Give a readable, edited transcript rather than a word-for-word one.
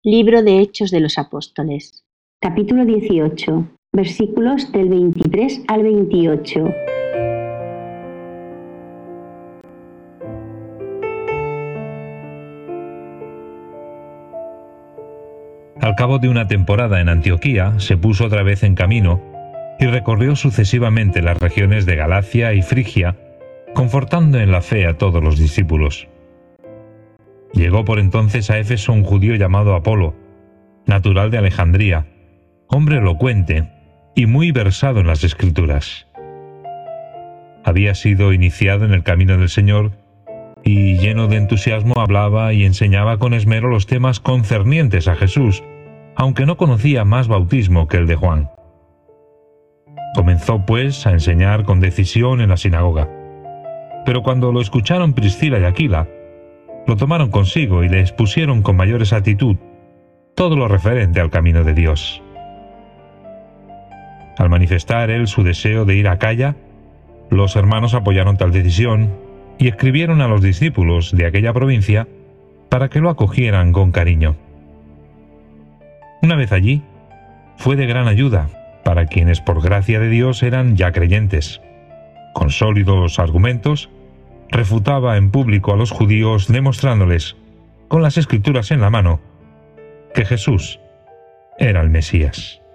Libro de Hechos de los Apóstoles. Capítulo 18. Versículos del 23 al 28. Al cabo de una temporada en Antioquía, se puso otra vez en camino y recorrió sucesivamente las regiones de Galacia y Frigia, confortando en la fe a todos los discípulos. Llegó por entonces a Éfeso un judío llamado Apolo, natural de Alejandría, hombre elocuente y muy versado en las Escrituras. Había sido iniciado en el camino del Señor y, lleno de entusiasmo, hablaba y enseñaba con esmero los temas concernientes a Jesús, aunque no conocía más bautismo que el de Juan. Comenzó, pues, a enseñar con decisión en la sinagoga. Pero cuando lo escucharon Priscila y Aquila, lo tomaron consigo y le expusieron con mayor exactitud todo lo referente al camino de Dios. Al manifestar él su deseo de ir a Acaya, los hermanos apoyaron tal decisión y escribieron a los discípulos de aquella provincia para que lo acogieran con cariño. Una vez allí, fue de gran ayuda para quienes por gracia de Dios eran ya creyentes. Con sólidos argumentos, refutaba en público a los judíos demostrándoles, con las Escrituras en la mano, que Jesús era el Mesías.